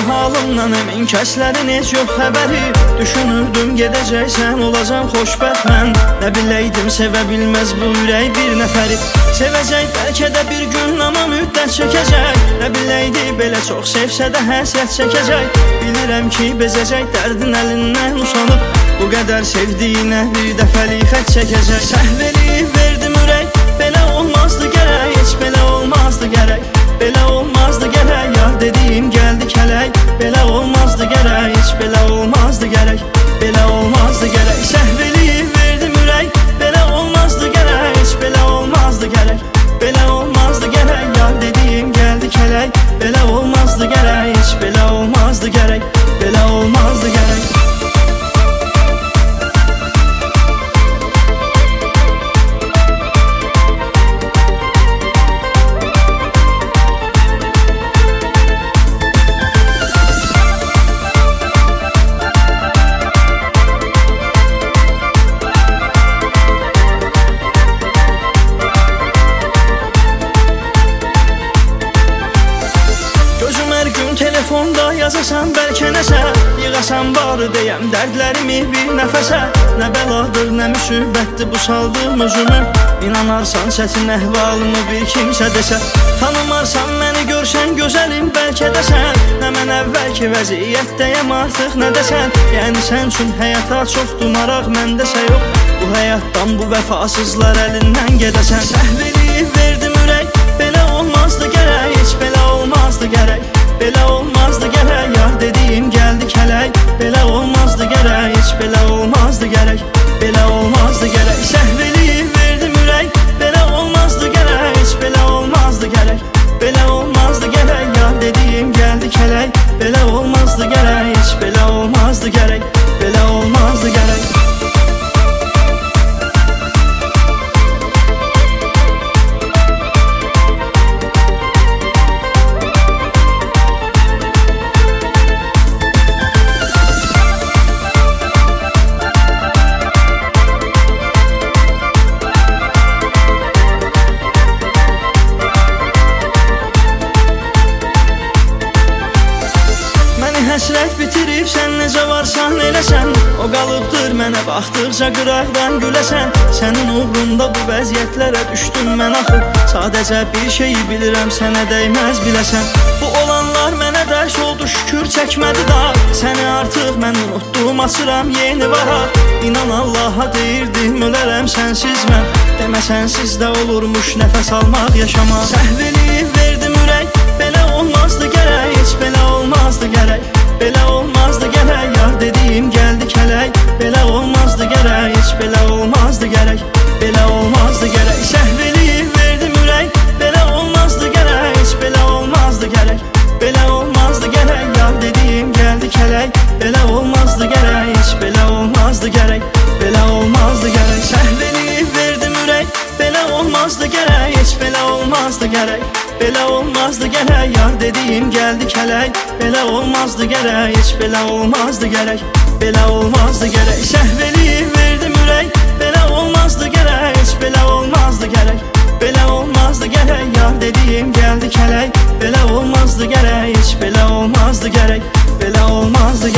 halımdan emin kəslərin heç yox xəbəri. Düşünürdüm gedəcəksən, olacam xoşbəxt mən. Nə biləydim sevə bilməz bu ürək bir nəfəri. Sevəcək bəlkə də bir gün amma müddət çəkəcək. Nə biləydi belə çox sevsə də həsrət çəkəcək. Bilirəm ki bezəcək dərdin əlindən usanıb. Bu qədər sevdiyinə bir dəfəlik xət çəkəcək. Səhv eləyib verdim ürək, belə olmazdı gərək. Heç belə olmazdı gərək, belə olmazdı gərək. Yar dediyim gəldi kələk, belə olmazdı gərək. Heç belə olmazdı gərək, belə olmazdı gərək. Səhv eləyib verdim ürək, belə olmazdı gərək. Heç belə olmazdı gərək, belə olmazdı gərək. Yar dediyim gəldi kələk, belə olmazdı gərək. Heç belə olmazdı gərək, belə olmazdı gərək. Telefonda yazasan bəlkə nəsə, yığasan barı deyəm dərdlərimi bir nəfəsə. Nə bəladır, nə müsibətdir bu saldığım özümü. İnanarsan çətin əhvalımı bir kimsə desə. Tanımarsan məni görsən gözəlim bəlkə desən. Nə mən əvvəlki vəziyyətdəyəm artıq nə desən. Yəni sən üçün həyata çoxdur maraq, məndəsə yox. Bu həyatdan bu vəfasızlar əlindən gedəsən. Səhv eləyib verdim ürək, belə olmazdı gərək. Heç belə olmazdı gərək, belə olmazdı gərək. Yar dediyim gəldi kələk, belə olmazdı gərək. Heç belə olmazdı gərək, belə olmazdı gərək. Səhv eləyib verdim ürək, belə olmazdı gərək. Heç belə olmazdı gərək, belə olmazdı gərək. Yar dediyim gəldi kələk, belə olmazdı gərək. Heç belə olmazdı gərək, belə olmazdı gərək. Həsrət bitirib sən necə varsan eləsən. O qalıbdır mənə baxdıqca qıraqdan güləsən. Sənin uğrunda bu vəziyyətlərə düşdüm mən axı. Sadəcə bir şeyi bilirəm sənə dəyməz biləsən. Bu olanlar mənə dərs oldu şükür çəkmədi da. Səni artıq mən unutdum açıram yeni varaq. İnan Allaha deyirdim ölərəm sənsiz mən. Demə sənsiz də olurmuş nəfəs almaq yaşamaq. Səhv eləyib verdim ürək, belə olmazdı gərək. Heç belə olmazdı gərək, belə olmazdı gərək. Yar dediyim gəldi kələk, belə olmazdı gərək. Heç belə olmazdı gərək, belə olmazdı gərək. Səhv eləyib verdim ürək, belə olmazdı gərək. Heç belə olmazdı gərək, belə olmazdı gərək. Yar dediyim gəldi kələk, belə olmazdı gərək. Heç belə olmazdı gərək, belə olmazdı gərək. Səhv eləyib verdim ürək, belə olmazdı gərək. Heç belə olmazdı gərək, belə olmazdı gərək. Yar dediyim gəldi kələk, belə olmazdı gərək. Heç belə olmazdı gərək, belə olmazdı gərək. Səhv eləyib verdim ürək, belə olmazdı gərək. Heç belə olmazdı gərək, belə olmazdı gərək. Yar dediyim gəldi kələk, belə olmazdı gərək. Heç belə olmazdı gərək, belə olmazdı